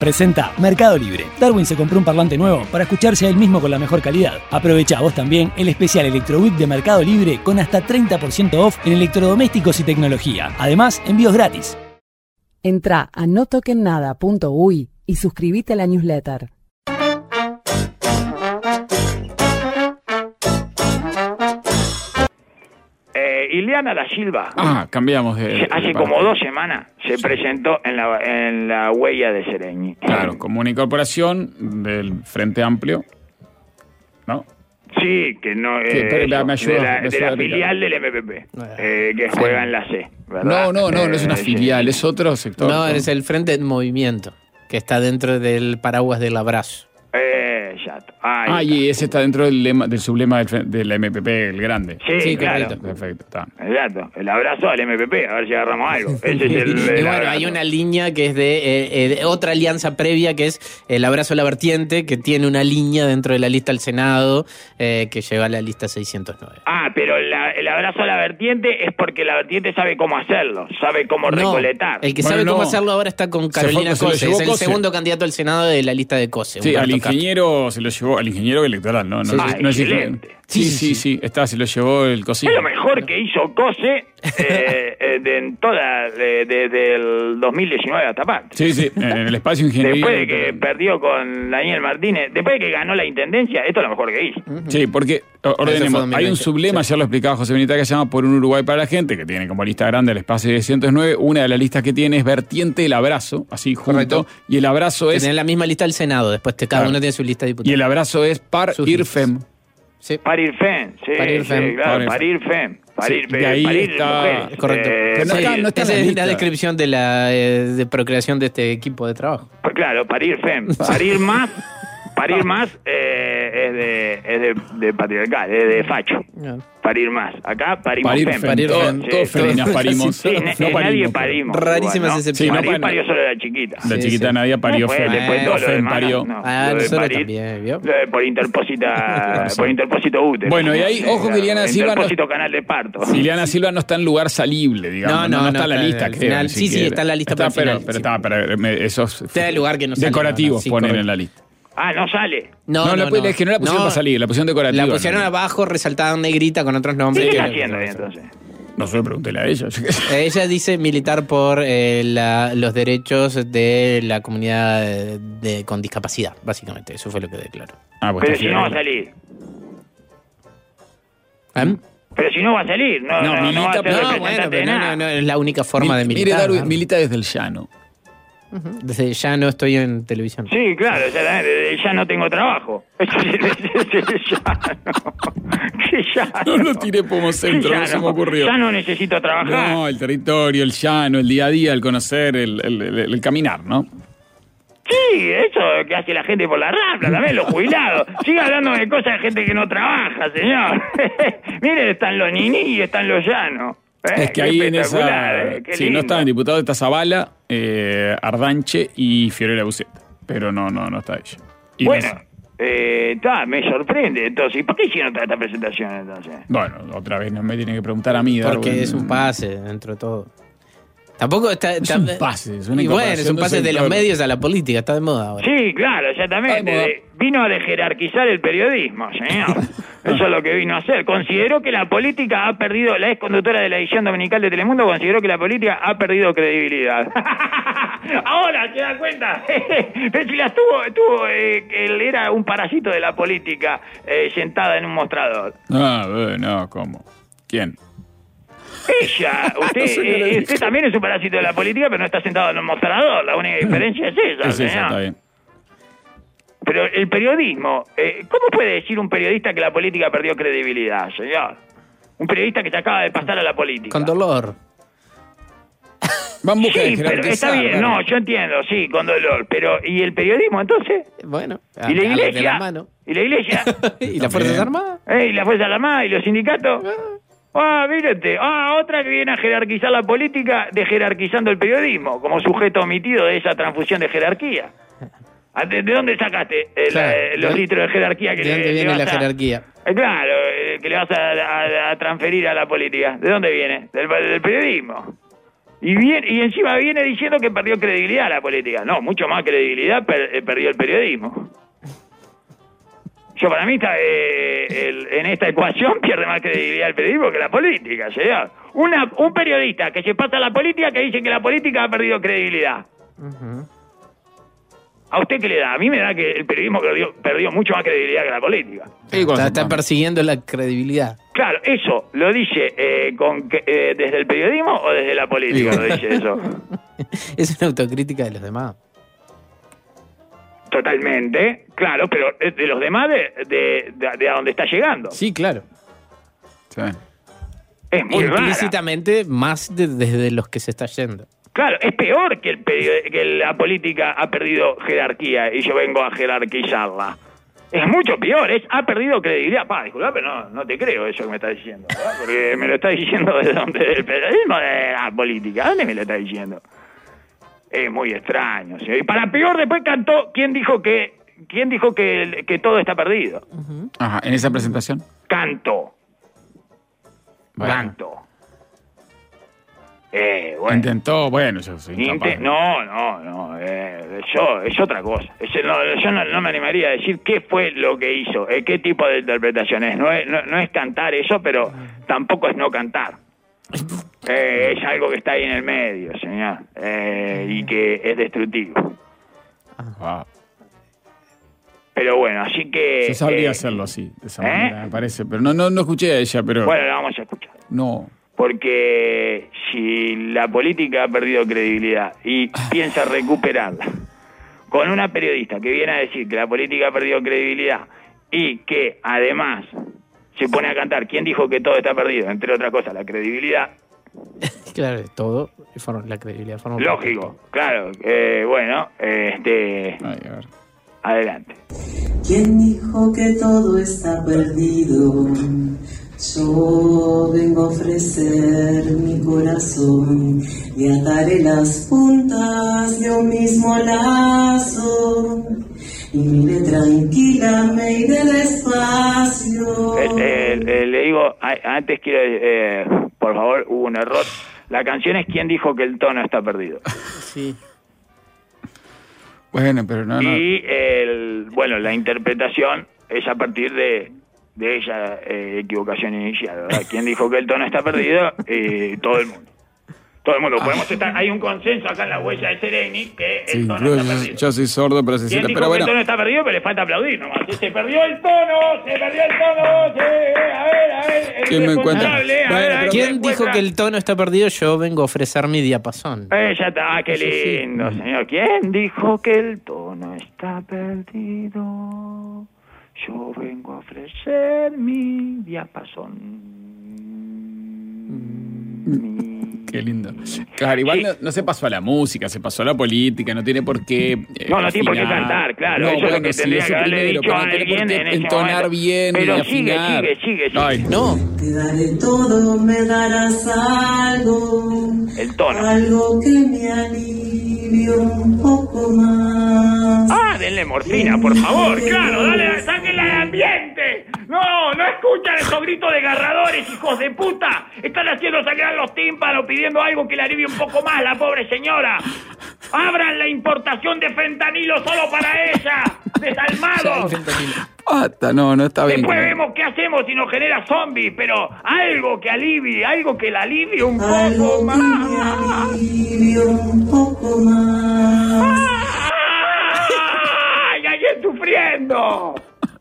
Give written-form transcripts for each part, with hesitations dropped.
Presenta Mercado Libre. Darwin se compró un parlante nuevo para escucharse a él mismo con la mejor calidad. Aprovecha vos también el especial Electro Week de Mercado Libre con hasta 30% off en electrodomésticos y tecnología. Además, envíos gratis. Entrá a notokennada.uy y suscríbete a la newsletter. Ileana da Silva. Cambiamos de... Hace como 2 semanas se presentó en la huella de Sereñi. Claro, como una incorporación del Frente Amplio, ¿no? Sí, que no es de la filial del MPP, que juega en la C, ¿verdad? No es una filial, es otro sector. No, es el Frente en Movimiento, que está dentro del paraguas del abrazo. Exacto. Y ese está dentro del sublema del MPP, el grande. Sí, claro. Perfecto, está. Exacto. El abrazo al MPP, a ver si agarramos algo. Ese es el bueno, hay una línea que es de otra alianza previa, que es el abrazo a la vertiente, que tiene una línea dentro de la lista del Senado, que lleva a la lista 609. Pero el abrazo a la vertiente es porque la vertiente sabe cómo hacerlo, sabe cómo recoletar. El que sabe cómo hacerlo ahora está con Carolina Cose, es el segundo candidato al Senado de la lista de Cose. Sí, al ingeniero se lo llevó, al ingeniero electoral, ¿no? Excelente. Sí, se lo llevó el Cose. Es lo mejor que hizo Cose desde el 2019 hasta parte. Sí, en el espacio ingeniería. Después de que perdió con Daniel Martínez, después de que ganó la intendencia, esto es lo mejor que hizo. Sí, porque, ordenemos, hay un sublema, ya lo explicaba José Benita, que se llama Por un Uruguay para la Gente, que tiene como lista grande el espacio 609. Una de las listas que tiene es Vertiente el Abrazo, así junto. Correcto. Y el abrazo es... Tienen la misma lista del Senado, después cada uno tiene su lista de diputados. Y el abrazo es Par Ir Fem. Sí. Parir Fem, claro, Parir Fem. De ahí está... Correcto. No está esa es la descripción de la de procreación de este equipo de trabajo. Pues claro, Parir Fem. Parir más es de patriarcal, es de facho. Parir más. Acá parimos Fem. Todos femeninas parimos. Sí, nadie parimos. Rarísimas excepciones. Parir parió solo la chiquita. La chiquita Nadia parió Fem. Después todo lo demás. Parió. Nosotros también, ¿vio? Por interpósito útero. Bueno, y ahí, ojo que Ileana Silva... Interpósito canal de parto. Ileana Silva no está en lugar salible, digamos. No está en la lista, creo. Sí, está en la lista. Pero esos decorativos ponen en la lista. No sale. Es que no la pusieron para salir, la pusieron decorativa. La pusieron abajo, resaltada en negrita con otros nombres. ¿Qué está haciendo ahí entonces? No sé, pregúntele a ella. Ella dice militar por los derechos de la comunidad con discapacidad, básicamente. Eso fue lo que declaró. Pero si no va a salir. Pero si no va a salir. No va a ser representante de nada. No, es la única forma de militar. Mire, Darwin milita desde el llano. Desde ya no estoy en televisión. Sí, claro, ya no tengo trabajo. No lo tiré como centro, no se me ocurrió. Ya no necesito trabajar. No, el territorio, el llano, el día a día, el conocer, el caminar, ¿no? Sí, eso que hace la gente por la Rambla, también los jubilados. Sigue hablando de cosas de gente que no trabaja, señor. Miren, están los niní y están los llanos. Es que ahí en esa... Sí, no estaban diputados, está Zavala, Ardanche y Fiorella Bucet. Pero no está ella. Y bueno, me sorprende. Entonces, ¿y por qué hicieron toda esta presentación entonces? Bueno, otra vez no me tiene que preguntar a mí. Porque es un pase dentro de todo. Tampoco está... Es un pase. Es una es un pase de los medios a la política, está de moda ahora. Sí, claro, exactamente. Vino a dejerarquizar el periodismo, señor. Eso es lo que vino a hacer. Consideró que la política ha perdido, la ex conductora de la edición dominical de Telemundo consideró que la política ha perdido credibilidad. Ahora se da cuenta. Pero si la tuvo él era un parásito de la política sentada en un mostrador. No, ¿cómo? ¿Quién? Ella, usted también es un parásito de la política, pero no está sentado en un mostrador. La única diferencia es esa, señor. Está bien. Pero el periodismo, ¿cómo puede decir un periodista que la política perdió credibilidad, señor? Un periodista que se acaba de pasar a la política. Con dolor. Vamos sí, pero está bien, bueno. Yo entiendo, sí, con dolor. Pero, ¿y el periodismo entonces? Bueno. ¿Y la iglesia? ¿Y la iglesia? ¿Y las Fuerzas Armadas? ¿Y las Fuerzas Armadas? ¿Y los sindicatos? Mírate. Otra que viene a jerarquizar la política, de jerarquizando el periodismo, como sujeto omitido de esa transfusión de jerarquía. ¿De dónde sacaste los litros de jerarquía que ¿De dónde viene la jerarquía? Claro, que le vas a transferir a la política. ¿De dónde viene? Del periodismo. Y encima viene diciendo que perdió credibilidad la política. No, mucho más credibilidad perdió el periodismo. Para mí en esta ecuación pierde más credibilidad el periodismo que la política, señor. Un periodista que se pasa a la política que dice que la política ha perdido credibilidad. Uh-huh. ¿A usted qué le da? A mí me da que el periodismo perdió mucho más credibilidad que la política. Está persiguiendo la credibilidad. Claro, eso, ¿lo dice desde el periodismo o desde la política? ¿Lo dice eso? Es una autocrítica de los demás. Totalmente, claro, pero de los demás de a dónde está llegando. Sí, claro. Sí. Es muy raro. Implícitamente más desde los que se está yendo. Claro, es peor que la política ha perdido jerarquía y yo vengo a jerarquizarla. Es mucho peor, ha perdido credibilidad. Disculpa, pero no te creo eso que me estás diciendo, ¿verdad? Porque me lo estás diciendo del periodismo de la política. ¿Dónde me lo estás diciendo? Es muy extraño, ¿sí? Y para peor después cantó ¿Quién dijo que todo está perdido? Uh-huh. Ajá, ¿en esa presentación? Cantó. Bueno. Canto. Bueno. Intentó, yo soy incapaz. No. Eso es otra cosa. Yo no me animaría a decir qué fue lo que hizo, qué tipo de interpretación es. No es cantar eso, pero tampoco es no cantar. Es algo que está ahí en el medio, señor, y que es destructivo. Wow. Pero bueno, así que... Se sabría hacerlo así, de esa manera, me parece. Pero no escuché a ella, pero... Bueno, la vamos a escuchar. No. Porque si la política ha perdido credibilidad y piensa recuperarla con una periodista que viene a decir que la política ha perdido credibilidad y que además se pone a cantar ¿Quién dijo que todo está perdido? Entre otras cosas, la credibilidad. Claro, todo, la credibilidad. Lógico, claro. Bueno, Ay, a ver. Adelante. ¿Quién dijo que todo está perdido? Yo vengo a ofrecer mi corazón y ataré las puntas de un mismo lazo. Y mire tranquila, me iré despacio. Le digo, antes quiero, por favor, hubo un error. La canción es ¿Quién dijo que el tono está perdido? Sí. Bueno, pero no. Y la interpretación es a partir de esa equivocación inicial, ¿verdad? ¿Quién dijo que el tono está perdido? Todo el mundo. Podemos estar. Hay un consenso acá en la huella de Sereni que el tono está perdido. Yo soy sordo, pero se siente. Pero bueno. El tono está perdido, pero le falta aplaudir nomás. Se perdió el tono. A ver. ¿Quién me encuentra? ¿Quién dijo que el tono está perdido? Yo vengo a ofrecer mi diapasón. Ya está, qué lindo, señor. ¿Quién dijo que el tono está perdido? Yo vengo a ofrecer mi diapasón. Qué lindo. Claro, igual no se pasó a la música, se pasó a la política, no tiene por qué... no tiene por qué cantar, claro. Eso es lo que tendría que haberle dicho a alguien en ese entonar momento. bien, pero afinar. Sigue. Ay, no. Te daré todo, me darás algo. El tono. Algo que me alivie un poco más. Denle morfina, por favor. Claro, dale, sáquenla del ambiente. No escuchan esos gritos desgarradores, hijos de puta. Están haciendo sangrar los tímpanos pidiendo algo que le alivie un poco más la pobre señora. Abran la importación de fentanilo solo para ella. Desalmados. No está bien. Después vemos qué hacemos si nos genera zombies, pero algo que alivie, algo que la alivie un poco más. Algo que me alivie un poco más. ¡Ay, alguien sufriendo!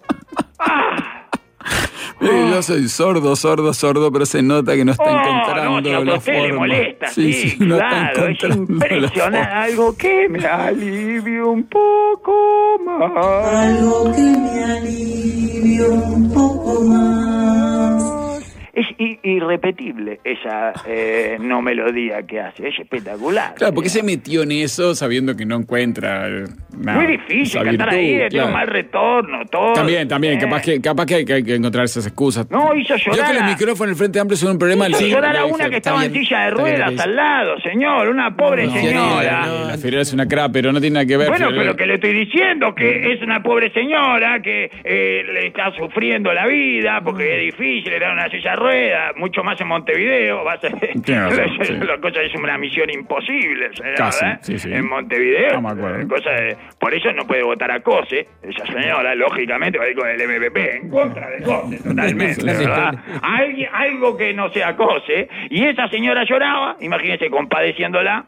Yo soy sordo, pero se nota que no está encontrando la forma. Le molesta, sí, no claro, es impresionante. Algo que me alivie un poco más. Algo que me alivie un poco más. Es irrepetible esa no melodía que hace, es espectacular. Claro, porque se metió en eso sabiendo que no encuentra Muy difícil cantar ahí, tiene un mal retorno, todo. También, capaz que hay que encontrar esas excusas. No, hizo llorar. Yo que los micrófonos en el Frente Amplio son un problema. Hizo llorar a una que estaba en silla de ruedas al lado, señor, una pobre señora. La Federal es una cra, pero no tiene nada que ver. Bueno, pero que le estoy diciendo que es una pobre señora que le está sufriendo la vida porque es difícil, era una silla de ruedas, mucho más en Montevideo. Va a ser, la cosa es una misión imposible, casi, ¿verdad? sí. En Montevideo. No me acuerdo. Por eso no puede votar a COSE, esa señora, lógicamente, va a ir con el MPP en contra de COSE, totalmente, ¿verdad? Algo que no sea COSE, y esa señora lloraba, imagínense, compadeciéndola.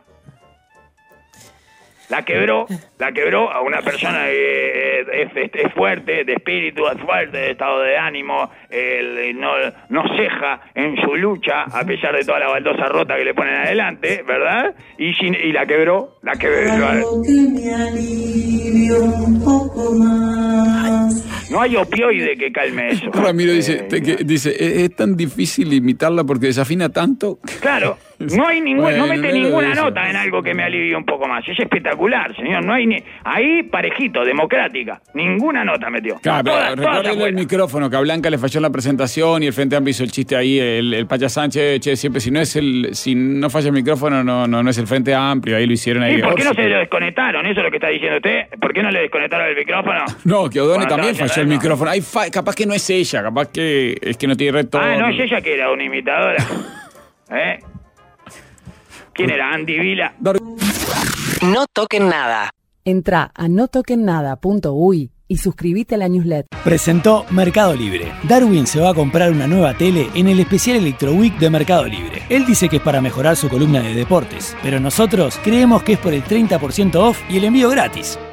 La quebró a una persona que es fuerte, de espíritu, es fuerte, de estado de ánimo, no ceja en su lucha, a pesar de toda la baldosa rota que le ponen adelante, ¿verdad? Y la quebró. Algo que me alivie un poco más. No hay opioide que calme eso. Ramiro dice, es tan difícil imitarla porque desafina tanto. Claro, no mete ninguna nota en algo que me alivie un poco más. Es espectacular, señor. No hay ahí parejito, democrática. Ninguna nota metió. Claro, recuérdale el micrófono, que a Blanca le falló en la presentación y el Frente Amplio hizo el chiste ahí, el Paya Sánchez, siempre si no falla el micrófono, no es el Frente Amplio, ahí lo hicieron ahí. ¿Y por qué no se lo desconectaron? ¿Eso es lo que está diciendo usted? ¿Por qué no le desconectaron el micrófono? No, que O'Donnell también falló el micrófono. Capaz que no es ella, capaz que es que no tiene retorno. No es ella que era una imitadora. ¿Quién era? Andy Vila. No toquen nada. Entrá a notoquennada.uy y suscríbete a la newsletter. Presentó Mercado Libre. Darwin se va a comprar una nueva tele en el especial Electro Week de Mercado Libre. Él dice que es para mejorar su columna de deportes, pero nosotros creemos que es por el 30% off y el envío gratis.